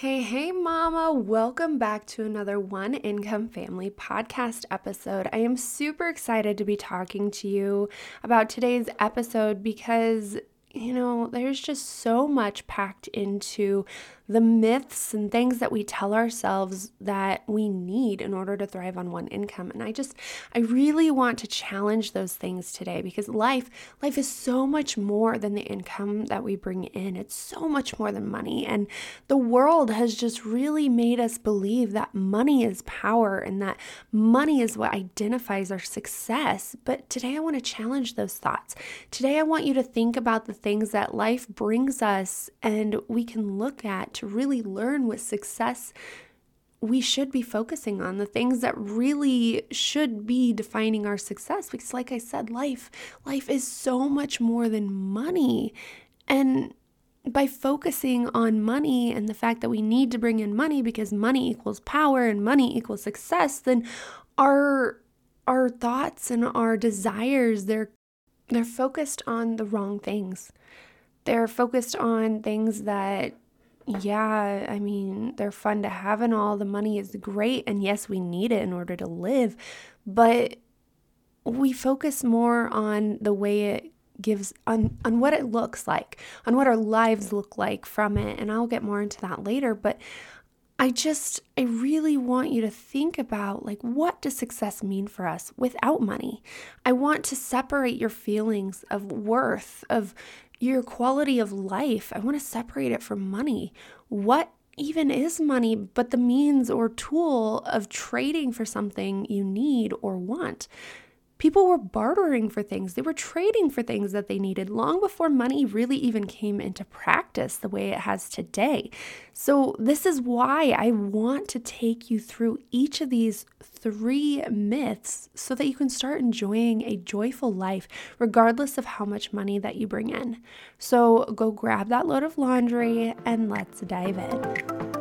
Hey, mama. Welcome back to another One Income Family podcast episode. I am super excited to be talking to you about today's episode because, there's just so much packed into the myths and things that we tell ourselves that we need in order to thrive on one income. And I really want to challenge those things today because life is so much more than the income that we bring in. It's so much more than money. And the world has just really made us believe that money is power and that money is what identifies our success. But today I want to challenge those thoughts. Today I want you to think about the things that life brings us and we can look at to really learn what success we should be focusing on, the things that really should be defining our success. Because like I said, life is so much more than money. And by focusing on money and the fact that we need to bring in money because money equals power and money equals success, then our thoughts and our desires, they're focused on the wrong things. They're focused on things that, they're fun to have and all. The money is great. And yes, we need it in order to live. But we focus more on the way it gives, on what it looks like, on what our lives look like from it. And I'll get more into that later. But I really want you to think about, what does success mean for us without money? I want to separate your feelings of worth, of your quality of life. I want to separate it from money. What even is money but the means or tool of trading for something you need or want? People were bartering for things. They were trading for things that they needed long before money really even came into practice the way it has today. So this is why I want to take you through each of these 3 myths so that you can start enjoying a joyful life regardless of how much money that you bring in. So go grab that load of laundry and let's dive in.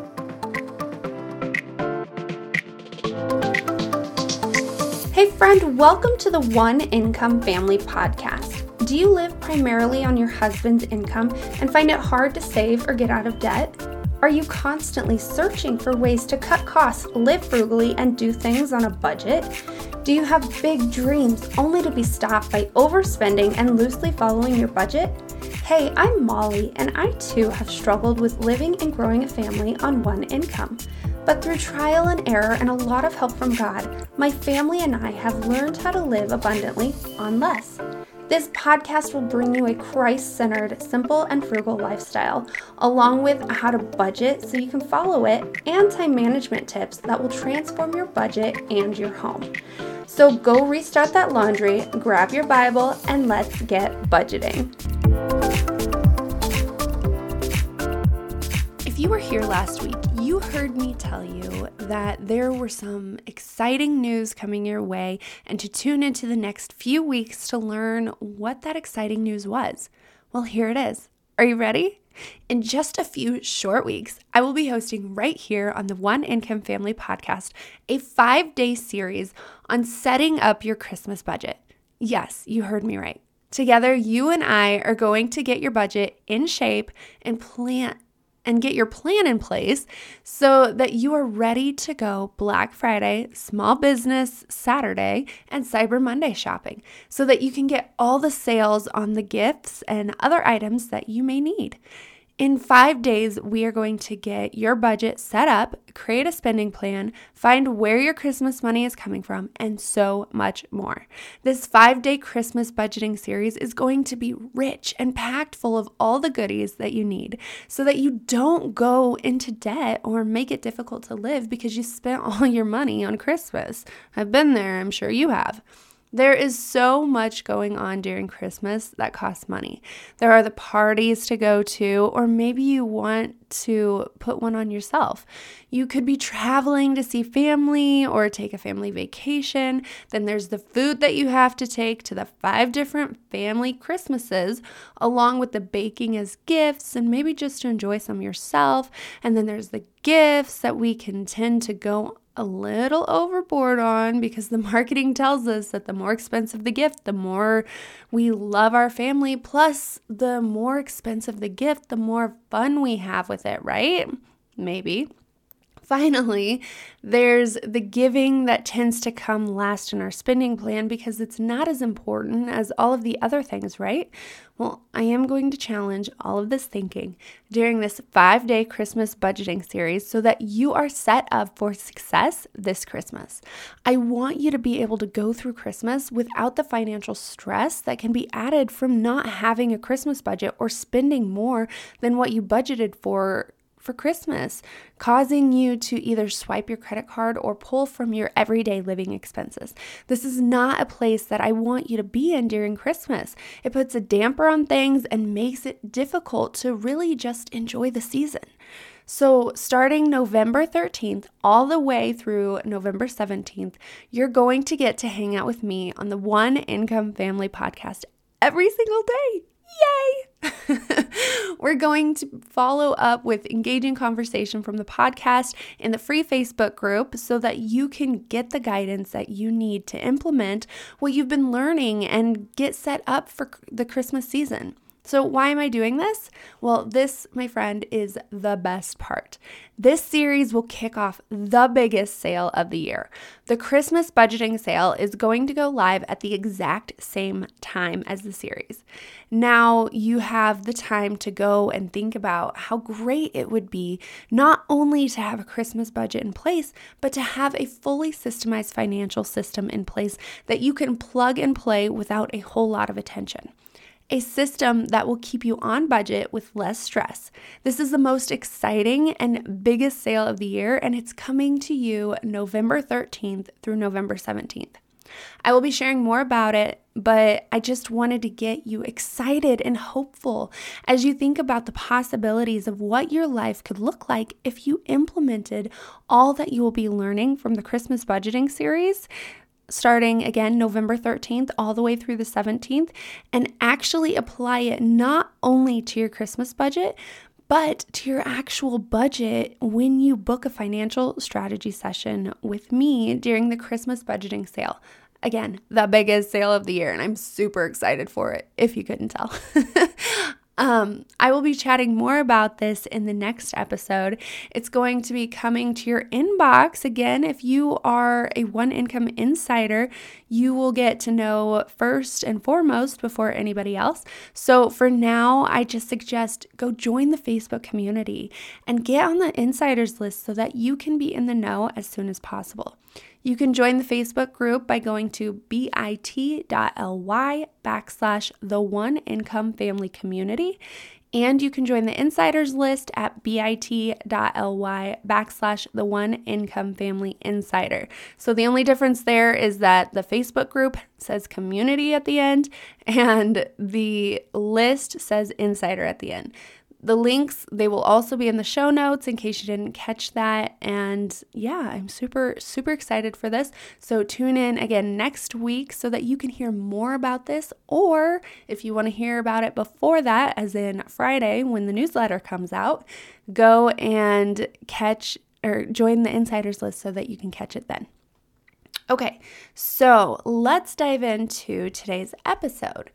Hey friend, welcome to the One Income Family podcast. Do you live primarily on your husband's income and find it hard to save or get out of debt? Are you constantly searching for ways to cut costs, live frugally, and do things on a budget? Do you have big dreams only to be stopped by overspending and loosely following your budget? Hey, I'm Molly, and I too have struggled with living and growing a family on one income. But through trial and error and a lot of help from God, my family and I have learned how to live abundantly on less. This podcast will bring you a Christ-centered, simple, and frugal lifestyle, along with how to budget so you can follow it, and time management tips that will transform your budget and your home. So go restart that laundry, grab your Bible, and let's get budgeting. If you were here last week, you heard me tell you that there were some exciting news coming your way and to tune into the next few weeks to learn what that exciting news was. Well, here it is. Are you ready? In just a few short weeks, I will be hosting right here on the One Income Family podcast a 5-day series on setting up your Christmas budget. Yes, you heard me right. Together, you and I are going to get your budget in shape and get your plan in place so that you are ready to go Black Friday, Small Business Saturday, and Cyber Monday shopping so that you can get all the sales on the gifts and other items that you may need. In 5 days, we are going to get your budget set up, create a spending plan, find where your Christmas money is coming from, and so much more. This 5-day Christmas budgeting series is going to be rich and packed full of all the goodies that you need so that you don't go into debt or make it difficult to live because you spent all your money on Christmas. I've been there, I'm sure you have. There is so much going on during Christmas that costs money. There are the parties to go to, or maybe you want to put one on yourself. You could be traveling to see family or take a family vacation. Then there's the food that you have to take to the 5 different family Christmases, along with the baking as gifts and maybe just to enjoy some yourself. And then there's the gifts that we can tend to go a little overboard on because the marketing tells us that the more expensive the gift, the more we love our family. Plus, the more expensive the gift, the more fun we have with it, right? Maybe. Finally, there's the giving that tends to come last in our spending plan because it's not as important as all of the other things, right? Well, I am going to challenge all of this thinking during this 5-day Christmas budgeting series so that you are set up for success this Christmas. I want you to be able to go through Christmas without the financial stress that can be added from not having a Christmas budget or spending more than what you budgeted for Christmas, causing you to either swipe your credit card or pull from your everyday living expenses. This is not a place that I want you to be in during Christmas. It puts a damper on things and makes it difficult to really just enjoy the season. So starting November 13th all the way through November 17th, you're going to get to hang out with me on the One Income Family podcast every single day. Yay! We're going to follow up with engaging conversation from the podcast in the free Facebook group so that you can get the guidance that you need to implement what you've been learning and get set up for the Christmas season. So why am I doing this? Well, this, my friend, is the best part. This series will kick off the biggest sale of the year. The Christmas budgeting sale is going to go live at the exact same time as the series. Now you have the time to go and think about how great it would be not only to have a Christmas budget in place, but to have a fully systemized financial system in place that you can plug and play without a whole lot of attention. A system that will keep you on budget with less stress. This is the most exciting and biggest sale of the year, and it's coming to you November 13th through November 17th. I will be sharing more about it, but I just wanted to get you excited and hopeful as you think about the possibilities of what your life could look like if you implemented all that you will be learning from the Christmas budgeting series, starting again November 13th all the way through the 17th, and actually apply it not only to your Christmas budget, but to your actual budget when you book a financial strategy session with me during the Christmas budgeting sale. Again, the biggest sale of the year, and I'm super excited for it, if you couldn't tell. I will be chatting more about this in the next episode. It's going to be coming to your inbox. Again, if you are a One Income Insider, you will get to know first and foremost before anybody else. So for now, I just suggest go join the Facebook community and get on the insiders list so that you can be in the know as soon as possible. You can join the Facebook group by going to bit.ly/the One Income Family Community. And you can join the insiders list at bit.ly/the One Income Family Insider. So the only difference there is that the Facebook group says community at the end and the list says insider at the end. The links, they will also be in the show notes in case you didn't catch that. And yeah, I'm super, super excited for this. So tune in again next week so that you can hear more about this. Or if you want to hear about it before that, as in Friday when the newsletter comes out, go and join the insiders list so that you can catch it then. Okay, so let's dive into today's episode.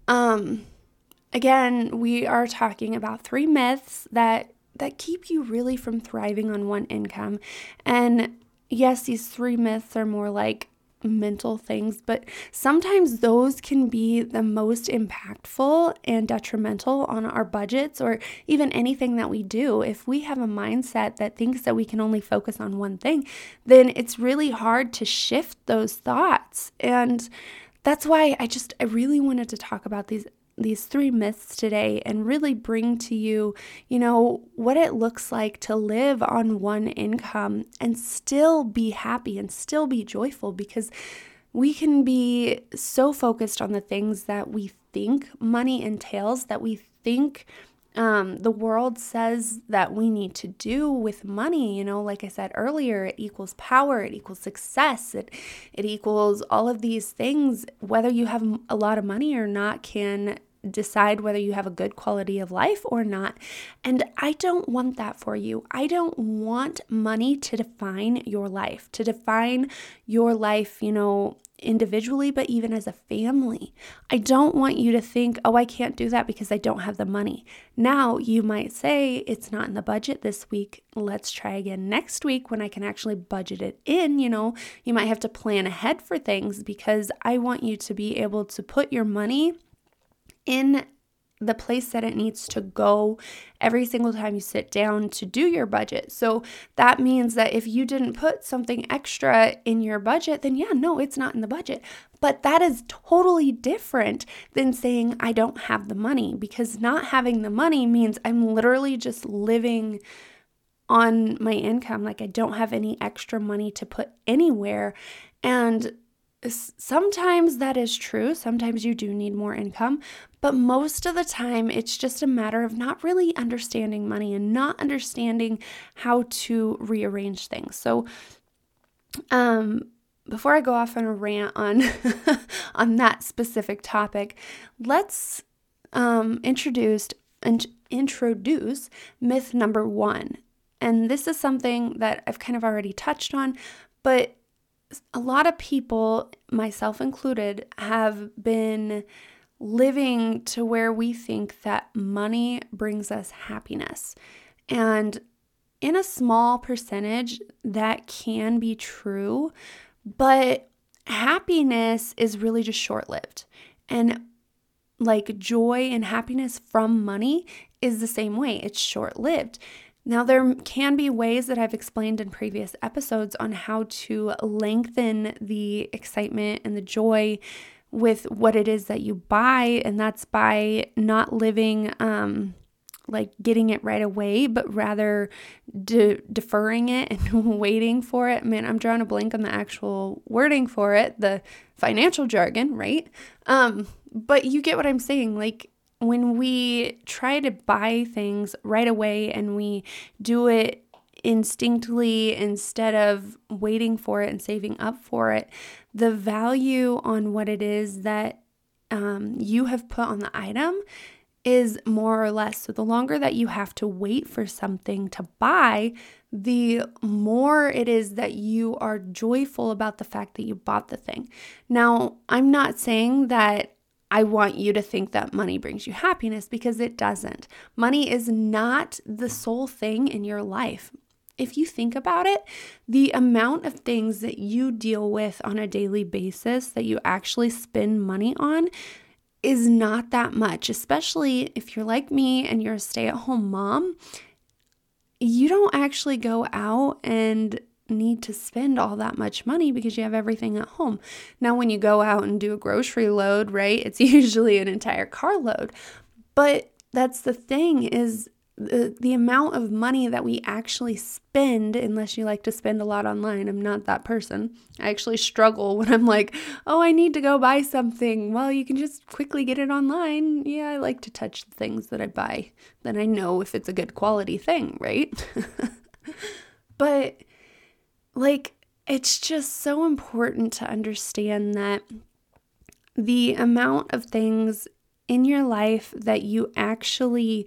Again, we are talking about 3 myths that keep you really from thriving on one income. And yes, these 3 myths are more like mental things, but sometimes those can be the most impactful and detrimental on our budgets or even anything that we do. If we have a mindset that thinks that we can only focus on one thing, then it's really hard to shift those thoughts. And that's why I really wanted to talk about these 3 myths today and really bring to you, what it looks like to live on one income and still be happy and still be joyful, because we can be so focused on the things that we think money entails, that we think the world says that we need to do with money. Like I said earlier, it equals power, it equals success, it equals all of these things. Whether you have a lot of money or not can decide whether you have a good quality of life or not. And I don't want that for you. I don't want money to define your life, individually, but even as a family. I don't want you to think, oh, I can't do that because I don't have the money. Now you might say, it's not in the budget this week. Let's try again next week when I can actually budget it in. You might have to plan ahead for things, because I want you to be able to put your money in the place that it needs to go every single time you sit down to do your budget. So that means that if you didn't put something extra in your budget, then no, it's not in the budget. But that is totally different than saying I don't have the money, because not having the money means I'm literally just living on my income. Like I don't have any extra money to put anywhere. And sometimes that is true. Sometimes you do need more income, but most of the time it's just a matter of not really understanding money and not understanding how to rearrange things. So, before I go off on a rant on on that specific topic, let's introduce myth number 1. And this is something that I've kind of already touched on, but a lot of people, myself included, have been living to where we think that money brings us happiness. And in a small percentage, that can be true, but happiness is really just short-lived. And like joy and happiness from money is the same way. It's short-lived. Now, there can be ways that I've explained in previous episodes on how to lengthen the excitement and the joy with what it is that you buy, and that's by not living like getting it right away, but rather deferring it and waiting for it. Man, I'm drawing a blank on the actual wording for it, the financial jargon, right? But you get what I'm saying. Like, when we try to buy things right away and we do it instinctively instead of waiting for it and saving up for it, the value on what it is that you have put on the item is more or less. So the longer that you have to wait for something to buy, the more it is that you are joyful about the fact that you bought the thing. Now, I'm not saying that I want you to think that money brings you happiness, because it doesn't. Money is not the sole thing in your life. If you think about it, the amount of things that you deal with on a daily basis that you actually spend money on is not that much, especially if you're like me and you're a stay-at-home mom. You don't actually go out and need to spend all that much money because you have everything at home. Now, when you go out and do a grocery load, right, it's usually an entire carload. But that's the thing, is the amount of money that we actually spend, unless you like to spend a lot online. I'm not that person. I actually struggle when I'm like, oh, I need to go buy something. Well, you can just quickly get it online. Yeah, I like to touch the things that I buy. Then I know if it's a good quality thing, right? But like, it's just so important to understand that the amount of things in your life that you actually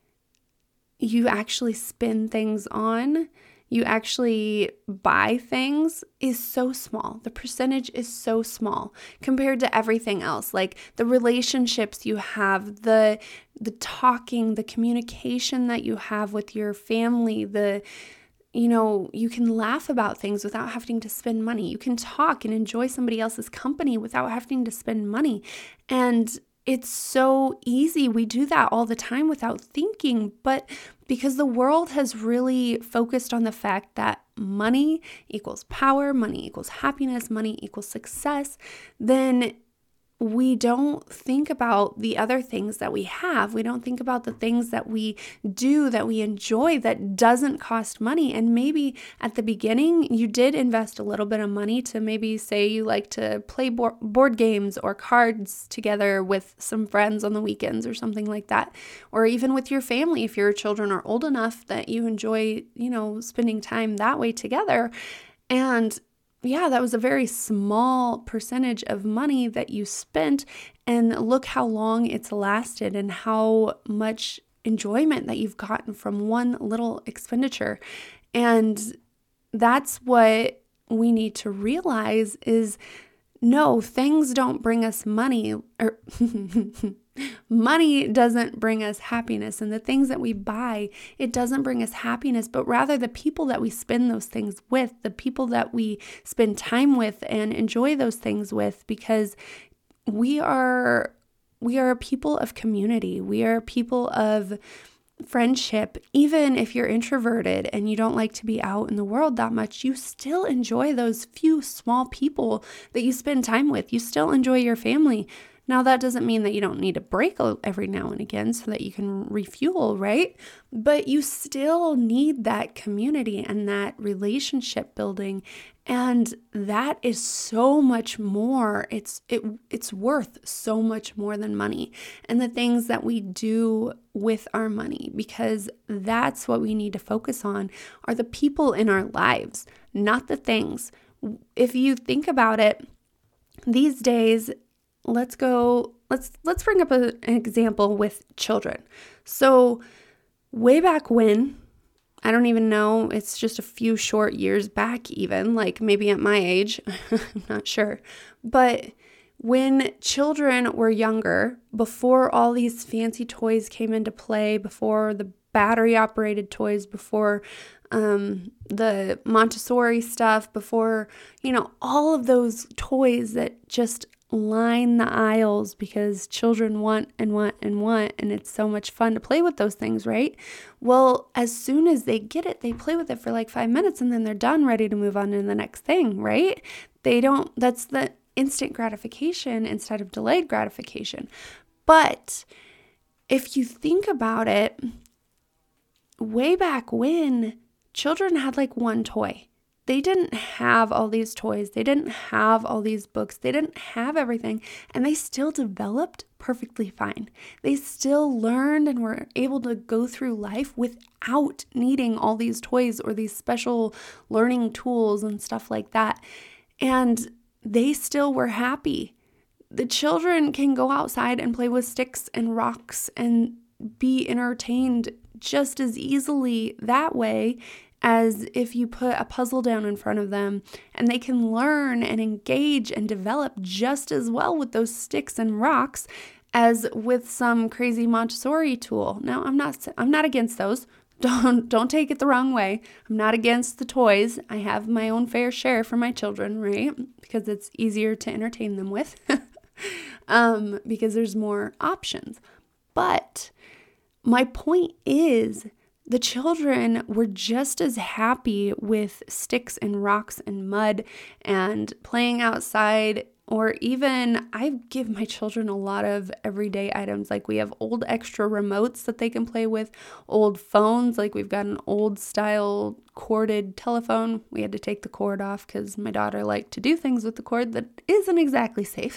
spend things on, you actually buy things, is so small. The percentage is so small compared to everything else. Like the relationships you have, the talking, the communication that you have with your family, you can laugh about things without having to spend money. You can talk and enjoy somebody else's company without having to spend money. And it's so easy. We do that all the time without thinking. But because the world has really focused on the fact that money equals power, money equals happiness, money equals success, then we don't think about the other things that we have. We don't think about the things that we do, that we enjoy, that doesn't cost money. And maybe at the beginning, you did invest a little bit of money to maybe say you like to play board games or cards together with some friends on the weekends or something like that. Or even with your family, if your children are old enough that you enjoy, spending time that way together. And yeah, that was a very small percentage of money that you spent, and look how long it's lasted and how much enjoyment that you've gotten from one little expenditure. And that's what we need to realize, is no, things don't bring us money, or money doesn't bring us happiness. And the things that we buy, it doesn't bring us happiness, but rather the people that we spend those things with, the people that we spend time with and enjoy those things with, because we are a people of community. We are people of friendship. Even if you're introverted and you don't like to be out in the world that much, you still enjoy those few small people that you spend time with. You still enjoy your family. Now, that doesn't mean that you don't need a break every now and again so that you can refuel, right? But you still need that community and that relationship building. And that is so much more. It's worth so much more than money and the things that we do with our money, because that's what we need to focus on are the people in our lives, not the things. If you think about it, these days, let's bring up an example with children. So way back when, I don't even know, it's just a few short years back even, like maybe at my age, I'm not sure. But when children were younger, before all these fancy toys came into play, before the battery operated toys, before the Montessori stuff, before, all of those toys that just line the aisles because children want and want and want, and it's so much fun to play with those things, right? Well, as soon as they get it, they play with it for like 5 minutes and then they're done, ready to move on to the next thing, right? That's the instant gratification instead of delayed gratification. But if you think about it, way back when, children had like one toy. They didn't have all these toys. They didn't have all these books. They didn't have everything. And they still developed perfectly fine. They still learned and were able to go through life without needing all these toys or these special learning tools and stuff like that. And they still were happy. The children can go outside and play with sticks and rocks and be entertained just as easily that way as if you put a puzzle down in front of them, and they can learn and engage and develop just as well with those sticks and rocks as with some crazy Montessori tool. Now, I'm not against those. Don't take it the wrong way. I'm not against the toys. I have my own fair share for my children, right? Because it's easier to entertain them with because there's more options. But my point is, the children were just as happy with sticks and rocks and mud and playing outside, or even I give my children a lot of everyday items. Like we have old extra remotes that they can play with, old phones. Like we've got an old style corded telephone. We had to take the cord off because my daughter liked to do things with the cord that isn't exactly safe.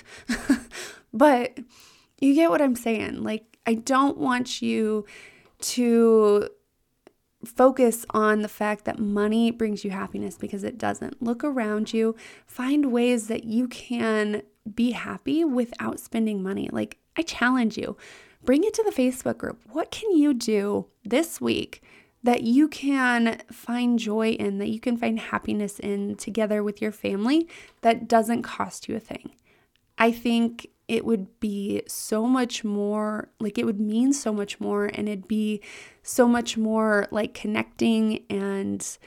But you get what I'm saying. Like, I don't want you to focus on the fact that money brings you happiness, because it doesn't. Look around you, find ways that you can be happy without spending money. Like, I challenge you, bring it to the Facebook group. What can you do this week that you can find joy in, that you can find happiness in together with your family that doesn't cost you a thing? I think it would be so much more, like it would mean so much more, and it'd be so much more like connecting and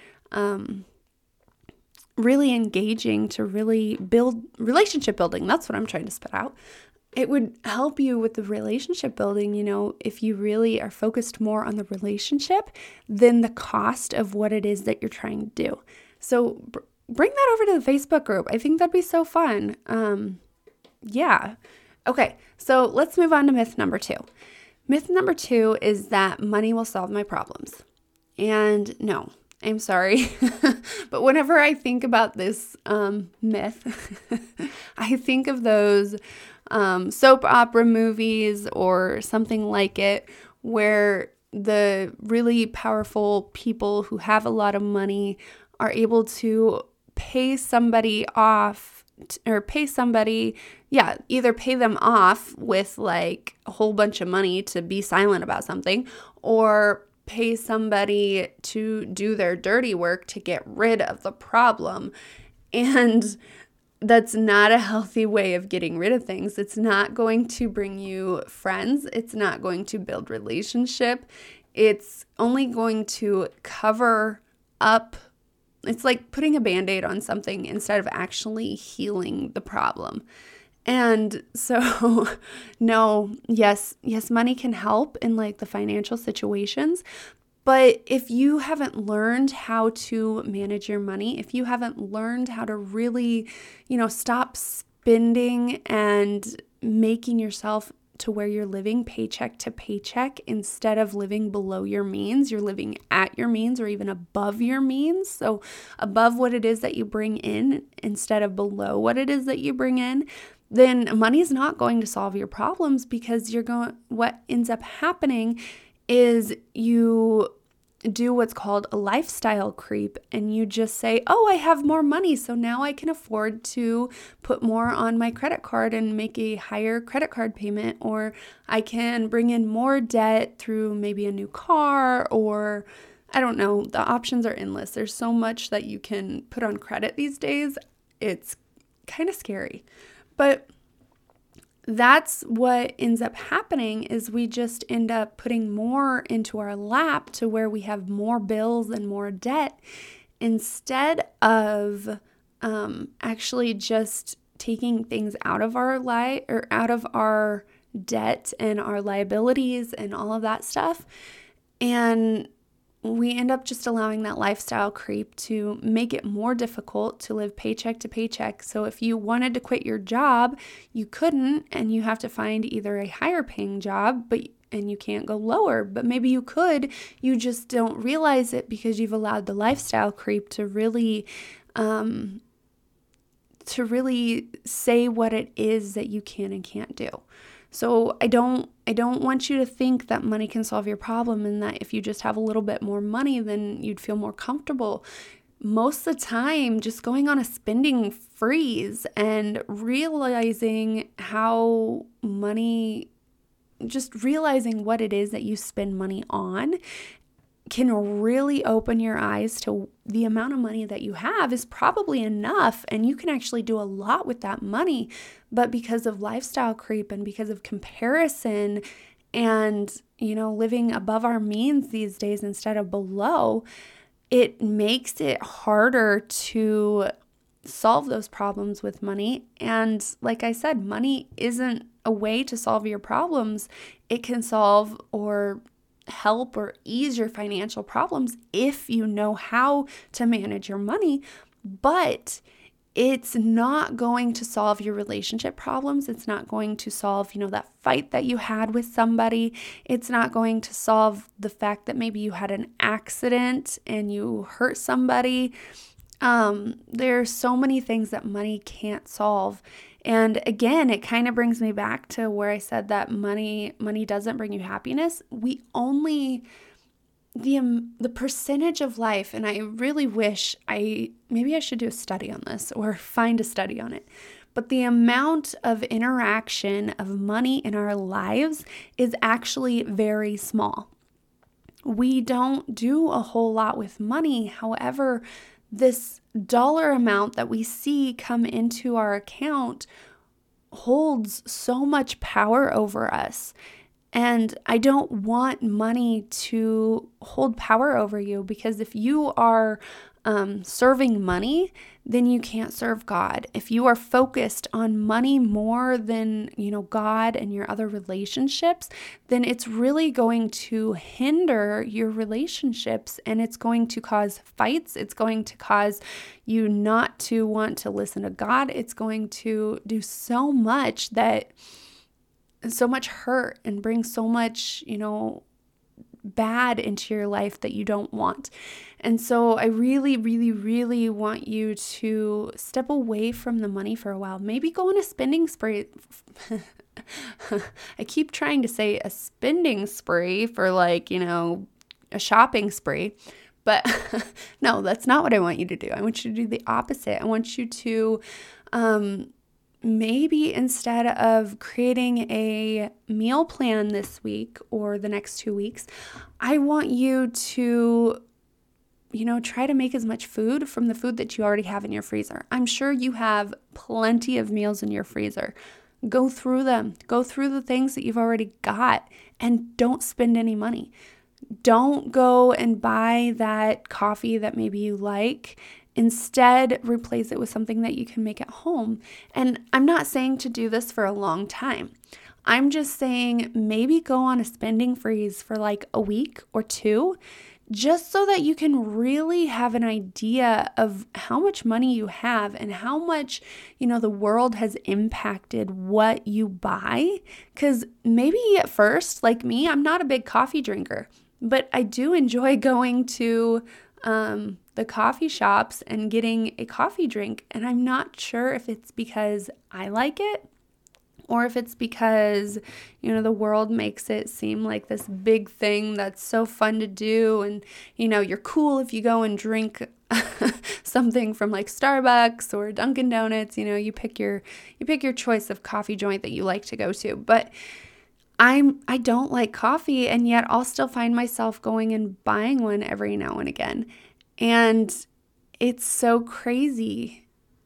really engaging to really build relationship building. That's what I'm trying to spit out. It would help you with the relationship building, if you really are focused more on the relationship than the cost of what it is that you're trying to do. So bring that over to the Facebook group. I think that'd be so fun. Yeah. Okay, so let's move on to myth number 2. Myth number 2 is that money will solve my problems. And no, I'm sorry. But whenever I think about this myth, I think of those soap opera movies or something like it, where the really powerful people who have a lot of money are able to pay somebody off, or pay somebody, either pay them off with like a whole bunch of money to be silent about something, or pay somebody to do their dirty work to get rid of the problem. And That's not a healthy way of getting rid of things. It's not going to bring you friends. It's not going to build relationship. It's only going to cover up. It's like putting a Band-Aid on something instead of actually healing the problem. And so, no, yes, money can help in like the financial situations. But if you haven't learned how to manage your money, if you haven't learned how to really, stop spending and making yourself to where you're living paycheck to paycheck instead of living below your means, you're living at your means or even above your means. So above what it is that you bring in instead of below what it is that you bring in, then money is not going to solve your problems, because what ends up happening is you do what's called a lifestyle creep, and you just say, oh, I have more money, so now I can afford to put more on my credit card and make a higher credit card payment, or I can bring in more debt through maybe a new car, or I don't know. The options are endless. There's so much that you can put on credit these days. It's kind of scary. But that's what ends up happening, is we just end up putting more into our lap to where we have more bills and more debt, instead of actually just taking things out of our out of our debt and our liabilities and all of that stuff. And we end up just allowing that lifestyle creep to make it more difficult to live paycheck to paycheck. So if you wanted to quit your job, you couldn't, and you have to find either a higher paying job, and you can't go lower. But maybe you could, you just don't realize it because you've allowed the lifestyle creep to really say what it is that you can and can't do. So I don't want you to think that money can solve your problem, and that if you just have a little bit more money, then you'd feel more comfortable. Most of the time, just going on a spending freeze and realizing realizing what it is that you spend money on can really open your eyes to the amount of money that you have is probably enough, and you can actually do a lot with that money. But because of lifestyle creep and because of comparison and, living above our means these days instead of below, it makes it harder to solve those problems with money. And like I said, money isn't a way to solve your problems. It can solve or help or ease your financial problems if you know how to manage your money, but it's not going to solve your relationship problems. It's not going to solve, that fight that you had with somebody. It's not going to solve the fact that maybe you had an accident and you hurt somebody. There's so many things that money can't solve. And again, it kind of brings me back to where I said that money doesn't bring you happiness. The percentage of life, and I really wish maybe I should do a study on this or find a study on it, but the amount of interaction of money in our lives is actually very small. We don't do a whole lot with money. However, this dollar amount that we see come into our account holds so much power over us. And I don't want money to hold power over you, because if you are serving money, then you can't serve God. If you are focused on money more than, God and your other relationships, then it's really going to hinder your relationships, and it's going to cause fights. It's going to cause you not to want to listen to God. It's going to do so much hurt and bring so much, bad into your life that you don't want. And so I really, really, really want you to step away from the money for a while. Maybe go on a spending spree. I keep trying to say a spending spree for a shopping spree. But no, that's not what I want you to do. I want you to do the opposite. I want you to maybe instead of creating a meal plan this week or the next 2 weeks, I want you to try to make as much food from the food that you already have in your freezer. I'm sure you have plenty of meals in your freezer. Go through them. Go through the things that you've already got and don't spend any money. Don't go and buy that coffee that maybe you like. Instead, replace it with something that you can make at home. And I'm not saying to do this for a long time. I'm just saying maybe go on a spending freeze for like a week or two, just so that you can really have an idea of how much money you have and how much, the world has impacted what you buy. Because maybe at first, like me, I'm not a big coffee drinker, but I do enjoy going to the coffee shops and getting a coffee drink. And I'm not sure if it's because I like it or if it's because, the world makes it seem like this big thing that's so fun to do. And, you're cool if you go and drink something from like Starbucks or Dunkin' Donuts. You pick your choice of coffee joint that you like to go to. But I don't like coffee, and yet I'll still find myself going and buying one every now and again. And it's so crazy.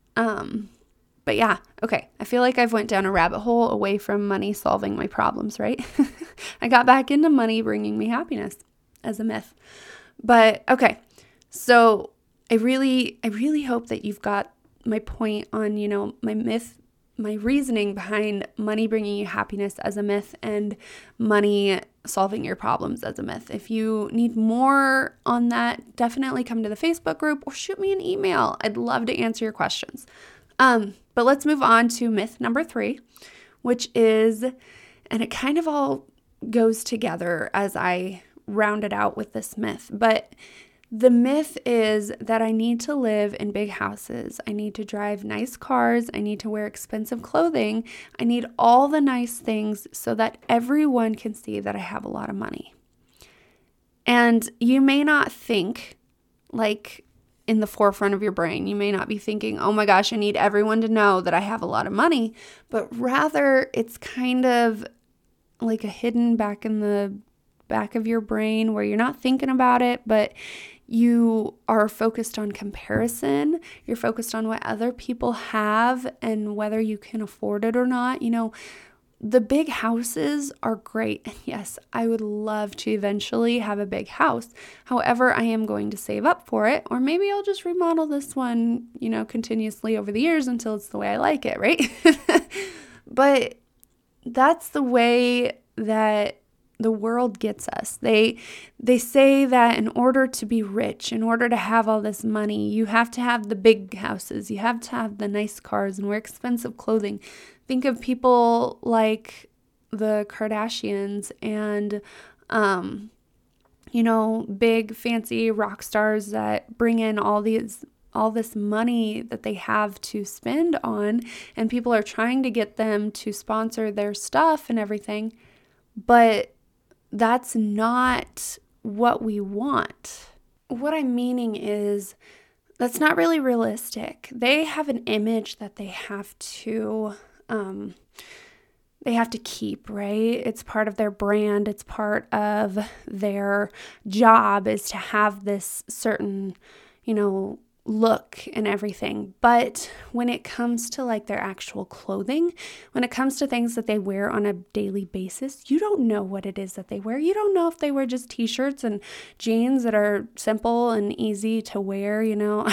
But yeah, okay. I feel like I've went down a rabbit hole away from money solving my problems, right? I got back into money bringing me happiness as a myth. But okay, so I really hope that you've got my point on, my myth, my reasoning behind money bringing you happiness as a myth and money solving your problems as a myth. If you need more on that, definitely come to the Facebook group or shoot me an email. I'd love to answer your questions. But let's move on to myth number 3, which is, and it kind of all goes together as I round it out with this myth, but the myth is that I need to live in big houses. I need to drive nice cars. I need to wear expensive clothing. I need all the nice things so that everyone can see that I have a lot of money. And you may not think like in the forefront of your brain. You may not be thinking, oh my gosh, I need everyone to know that I have a lot of money, but rather it's kind of like a hidden back in the back of your brain where you're not thinking about it, but you are focused on comparison. You're focused on what other people have and whether you can afford it or not. The big houses are great. And yes, I would love to eventually have a big house. However, I am going to save up for it, or maybe I'll just remodel this one, continuously over the years until it's the way I like it, right? But that's the way that the world gets us. They say that in order to be rich, in order to have all this money, you have to have the big houses, you have to have the nice cars and wear expensive clothing. Think of people like the Kardashians and, big fancy rock stars that bring in all this money that they have to spend on, and people are trying to get them to sponsor their stuff and everything. But that's not what we want. What I'm meaning is that's not really realistic. They have an image that they have to keep, right? It's part of their brand. It's part of their job is to have this certain, look and everything. But when it comes to like their actual clothing, when it comes to things that they wear on a daily basis, you don't know what it is that they wear. You don't know if they wear just t-shirts and jeans that are simple and easy to wear,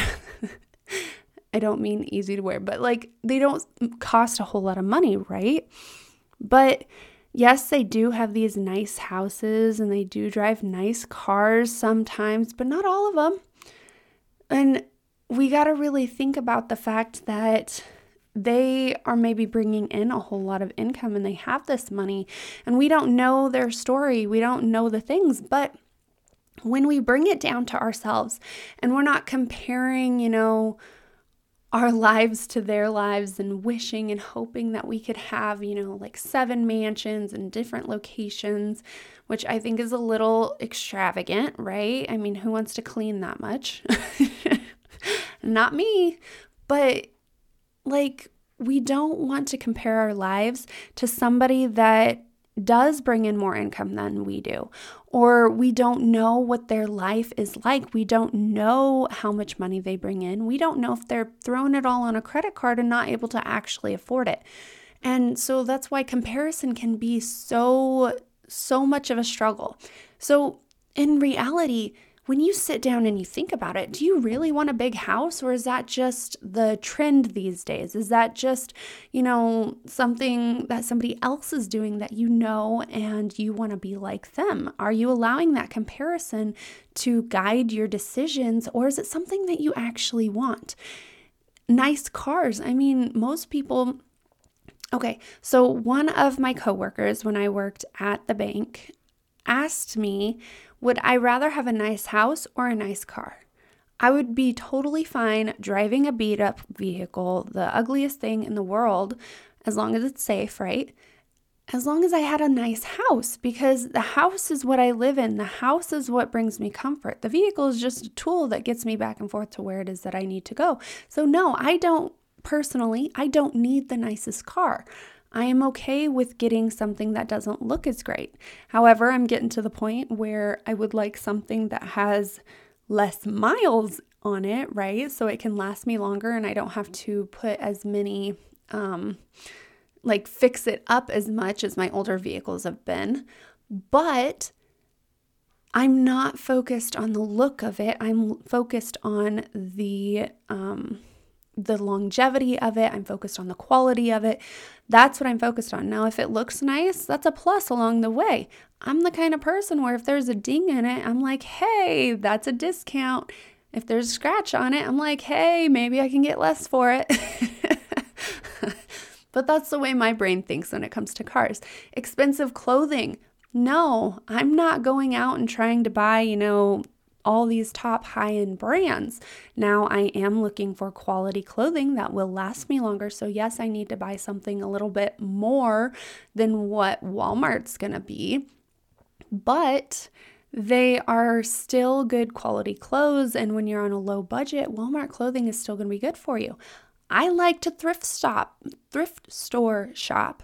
I don't mean easy to wear, but like they don't cost a whole lot of money, right? But yes, they do have these nice houses and they do drive nice cars sometimes, but not all of them. And we got to really think about the fact that they are maybe bringing in a whole lot of income and they have this money and we don't know their story. We don't know the things, but when we bring it down to ourselves and we're not comparing, our lives to their lives and wishing and hoping that we could have, like 7 mansions in different locations, which I think is a little extravagant, right? I mean, who wants to clean that much? Not me. But like, we don't want to compare our lives to somebody that does bring in more income than we do, or we don't know what their life is like. We don't know how much money they bring in. We don't know if they're throwing it all on a credit card and not able to actually afford it. And so that's why comparison can be so much of a struggle. So in reality, when you sit down and you think about it, do you really want a big house, or is that just the trend these days? Is that just, something that somebody else is doing that and you want to be like them? Are you allowing that comparison to guide your decisions, or is it something that you actually want? Nice cars. I mean, most people... Okay, so one of my coworkers when I worked at the bank asked me, would I rather have a nice house or a nice car? I would be totally fine driving a beat up vehicle, the ugliest thing in the world, as long as it's safe, right? As long as I had a nice house, because the house is what I live in. The house is what brings me comfort. The vehicle is just a tool that gets me back and forth to where it is that I need to go. So no, I don't need the nicest car. I am okay with getting something that doesn't look as great. However, I'm getting to the point where I would like something that has less miles on it, right? So it can last me longer and I don't have to put as many, fix it up as much as my older vehicles have been. But I'm not focused on the look of it. I'm focused on the longevity of it. I'm focused on the quality of it. That's what I'm focused on. Now, if it looks nice, that's a plus along the way. I'm the kind of person where if there's a ding in it, I'm like, hey, that's a discount. If there's a scratch on it, I'm like, hey, maybe I can get less for it. But that's the way my brain thinks when it comes to cars. Expensive clothing. No, I'm not going out and trying to buy, all these top high-end brands. Now, I am looking for quality clothing that will last me longer. So yes, I need to buy something a little bit more than what Walmart's going to be. But they are still good quality clothes. And when you're on a low budget, Walmart clothing is still going to be good for you. I like to thrift store shop.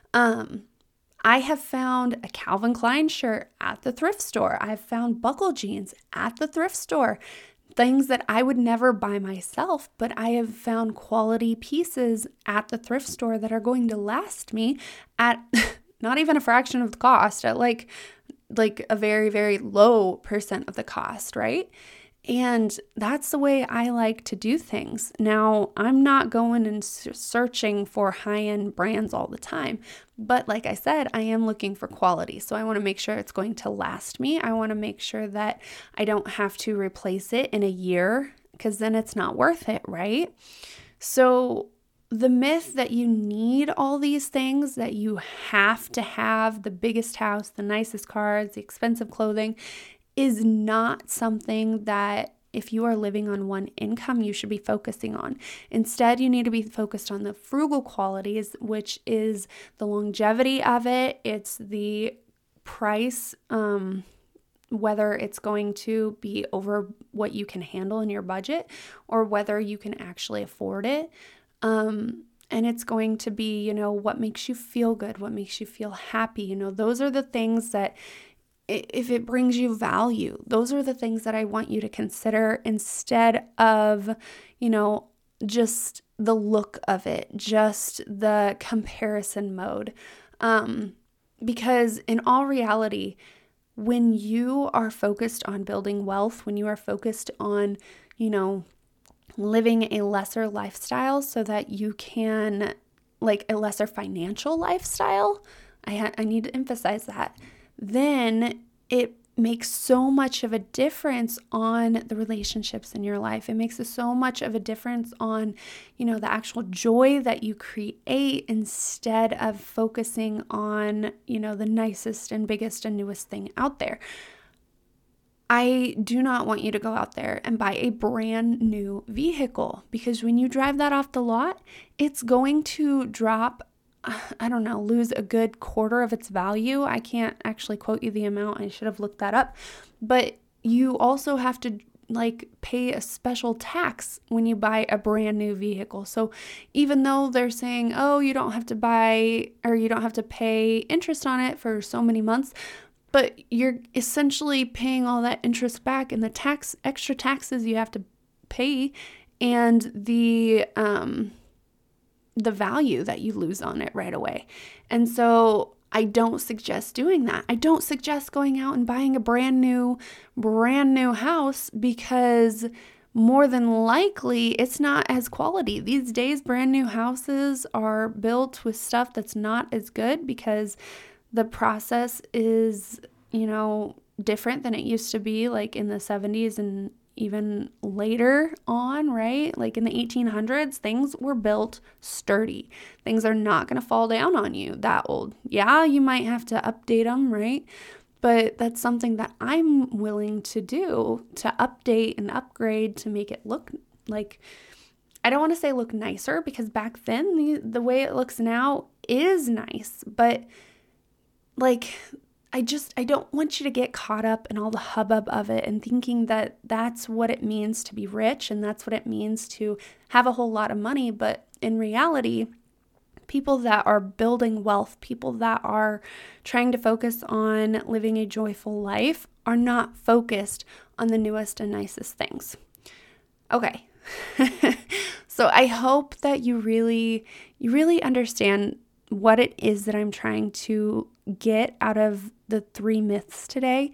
I have found a Calvin Klein shirt at the thrift store. I've found buckle jeans at the thrift store. Things that I would never buy myself, but I have found quality pieces at the thrift store that are going to last me at not even a fraction of the cost, at like a very, very low percent of the cost, right? And that's the way I like to do things. Now, I'm not going and searching for high-end brands all the time. But like I said, I am looking for quality. So I want to make sure it's going to last me. I want to make sure that I don't have to replace it in a year, because then it's not worth it, right? So the myth that you need all these things, that you have to have the biggest house, the nicest cars, the expensive clothing, is not something that if you are living on one income, you should be focusing on. Instead, you need to be focused on the frugal qualities, which is the longevity of it. It's the price, whether it's going to be over what you can handle in your budget or whether you can actually afford it. And it's going to be, what makes you feel good, what makes you feel happy. Those are the things that, if it brings you value, those are the things that I want you to consider instead of, just the look of it, just the comparison mode. Because in all reality, when you are focused on building wealth, when you are focused on, living a lesser lifestyle so that you can, a lesser financial lifestyle, I need to emphasize that, then it makes so much of a difference on the relationships in your life. It makes so much of a difference on, the actual joy that you create instead of focusing on, the nicest and biggest and newest thing out there. I do not want you to go out there and buy a brand new vehicle, because when you drive that off the lot, it's going to drop, lose a good quarter of its value. I can't actually quote you the amount. I should have looked that up. But you also have to like pay a special tax when you buy a brand new vehicle. So even though they're saying, oh, you don't have to buy or you don't have to pay interest on it for so many months, but you're essentially paying all that interest back and the extra taxes you have to pay and the value that you lose on it right away. And so I don't suggest doing that. I don't suggest going out and buying a brand new house because more than likely it's not as quality. These days, brand new houses are built with stuff that's not as good because the process is, different than it used to be like in the 70s and even later on, right? Like in the 1800s, things were built sturdy. Things are not going to fall down on you that old. Yeah, you might have to update them, right? But that's something that I'm willing to do, to update and upgrade to make it look like, I don't want to say look nicer because back then the way it looks now is nice, but like I don't want you to get caught up in all the hubbub of it and thinking that that's what it means to be rich and that's what it means to have a whole lot of money. But in reality, people that are building wealth, people that are trying to focus on living a joyful life are not focused on the newest and nicest things. Okay. So I hope that you really understand what it is that I'm trying to get out of the 3 myths today.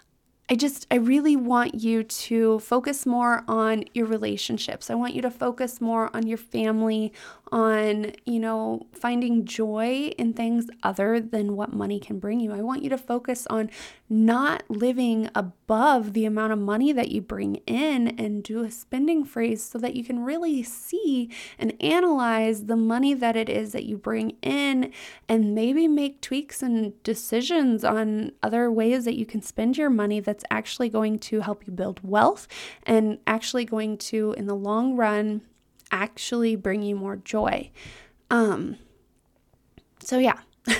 I really want you to focus more on your relationships. I want you to focus more on your family, on, finding joy in things other than what money can bring you. I want you to focus on not living above the amount of money that you bring in and do a spending freeze so that you can really see and analyze the money that it is that you bring in and maybe make tweaks and decisions on other ways that you can spend your money that's actually going to help you build wealth and actually going to, in the long run, actually bring you more joy. So yeah,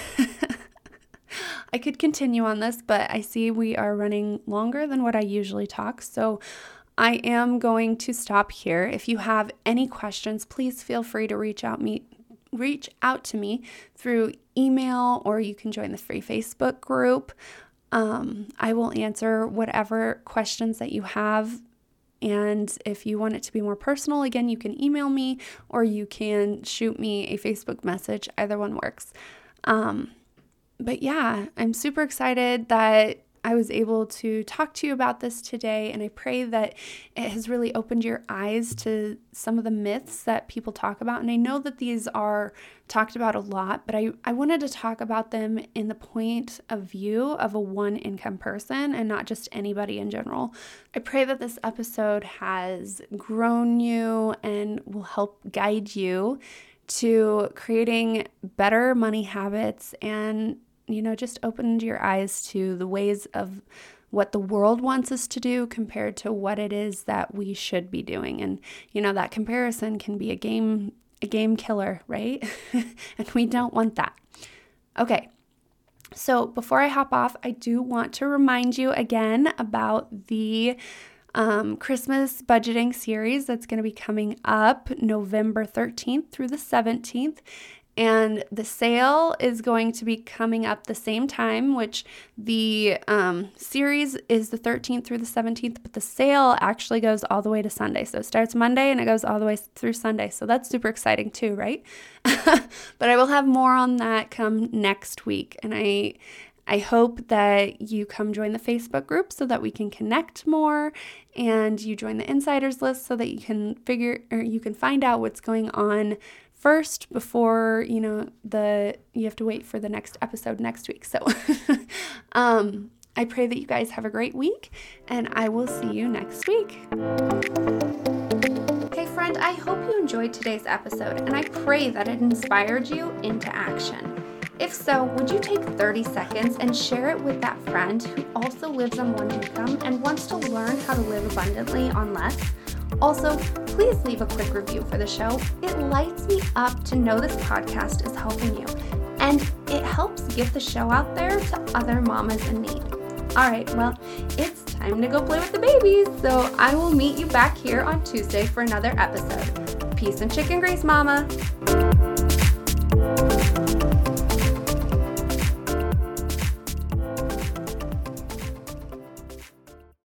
I could continue on this, but I see we are running longer than what I usually talk. So I am going to stop here. If you have any questions, please feel free to reach out to me through email, or you can join the free Facebook group. I will answer whatever questions that you have. And if you want it to be more personal, again, you can email me or you can shoot me a Facebook message. Either one works. But yeah, I'm super excited that I was able to talk to you about this today, and I pray that it has really opened your eyes to some of the myths that people talk about. And I know that these are talked about a lot, but I wanted to talk about them in the point of view of a one-income person and not just anybody in general. I pray that this episode has grown you and will help guide you to creating better money habits and just opened your eyes to the ways of what the world wants us to do compared to what it is that we should be doing. And, that comparison can be a game killer, right? And we don't want that. Okay. So before I hop off, I do want to remind you again about the Christmas budgeting series that's going to be coming up November 13th through the 17th. And the sale is going to be coming up the same time, which the series is the 13th through the 17th, but the sale actually goes all the way to Sunday. So it starts Monday and it goes all the way through Sunday. So that's super exciting too, right? But I will have more on that come next week. And I hope that you come join the Facebook group so that we can connect more, and you join the insiders list so that you can find out what's going on first before, you have to wait for the next episode next week. So I pray that you guys have a great week, and I will see you next week. Hey friend, I hope you enjoyed today's episode, and I pray that it inspired you into action. If so, would you take 30 seconds and share it with that friend who also lives on one income and wants to learn how to live abundantly on less? Also, please leave a quick review for the show. It lights me up to know this podcast is helping you, and it helps get the show out there to other mamas in need. All right, well, it's time time to go play with the babies. So I will meet you back here on Tuesday for another episode. Peace and chicken grease, Mama.